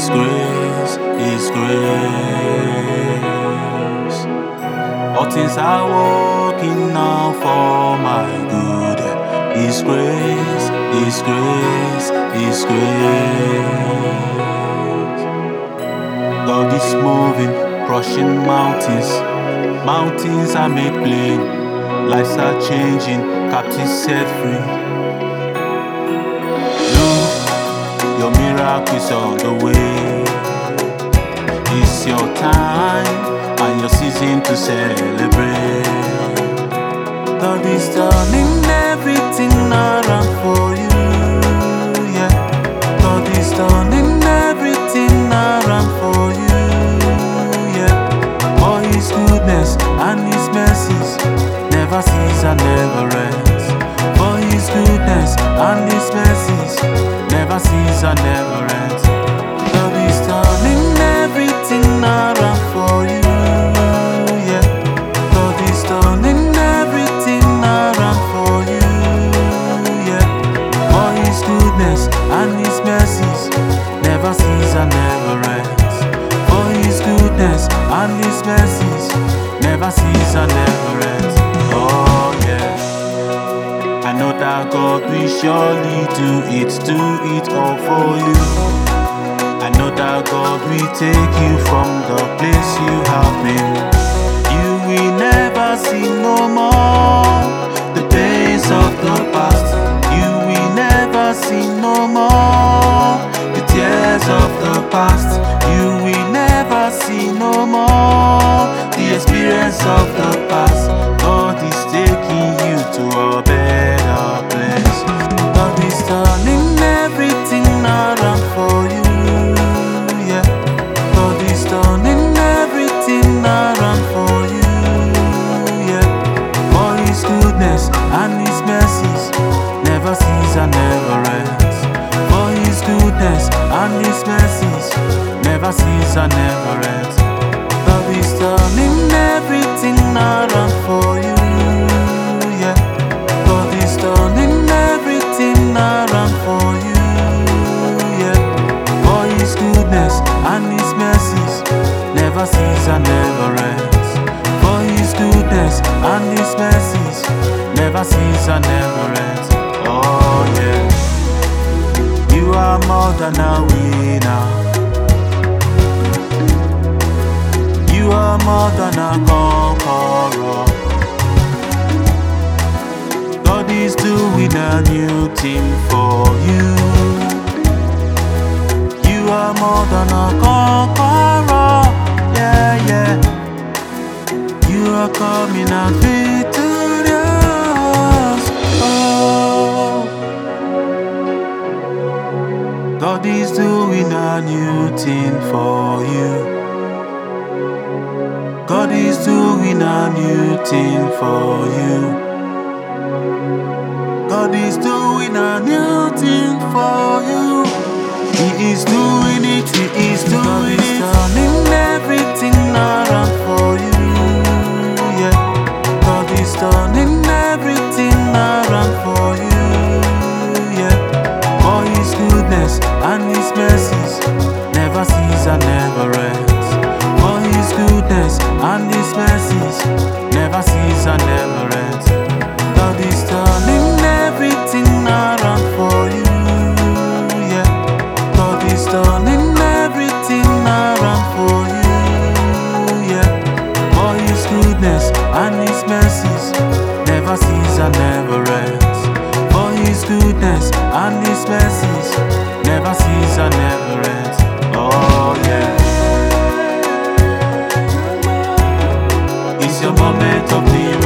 grace, His grace. All things are working now for my good. His grace, His grace, His grace. God is moving, crushing mountains. Mountains are made plain. Lives are changing, captives set free. Look, your miracle is on the way. It's your time and your season to celebrate. God is turning everything around for you. Yeah, God is turning everything around for you. Yeah, for His goodness and His mercies never cease and never ends. For His goodness and His mercies never cease and never ends. God is turning everything around for you. Yeah, God is turning everything around for you. Yeah, for His goodness and His mercies never cease and never ends. For His goodness and His mercies never cease and never ends. Oh yeah, I know that God will surely do it all for you. I know that God will take you from the place you have been. You will never see no more the pains of the past. You will never see no more the tears of the past. You will never see no more the experience of the past. God is taking you to a better place. God is turning everything around for you. Yeah, God is turning everything around for you. Yeah, for His goodness and His mercies never cease and never ends. For His goodness and His mercies never cease and never ends. God is turning everything around for you. Yeah, God is turning everything around for you. Yeah, for His goodness and His mercies never cease and never ends. For His goodness and His mercies never cease and never ends. Oh yeah, you are more than a winner. You are more than a conqueror. God is doing a new thing for you. You are more than a conqueror. Yeah, yeah. You are coming out victorious. Oh, God is doing a new thing for you. God is doing a new thing for you. God is doing a new thing for you. He is doing it, He is doing it. Turning everything around for you. Yeah, God is turning everything around for you. Yeah, for His goodness and His mercies never cease and never ends. For His goodness and His mercies never cease and never ends. God is turning everything around for you. Yeah, God is turning everything around for you. Yeah, for His goodness and His mercies never cease and never ends. For His goodness and His mercies never cease and never ends. Oh yeah, it's your moment of the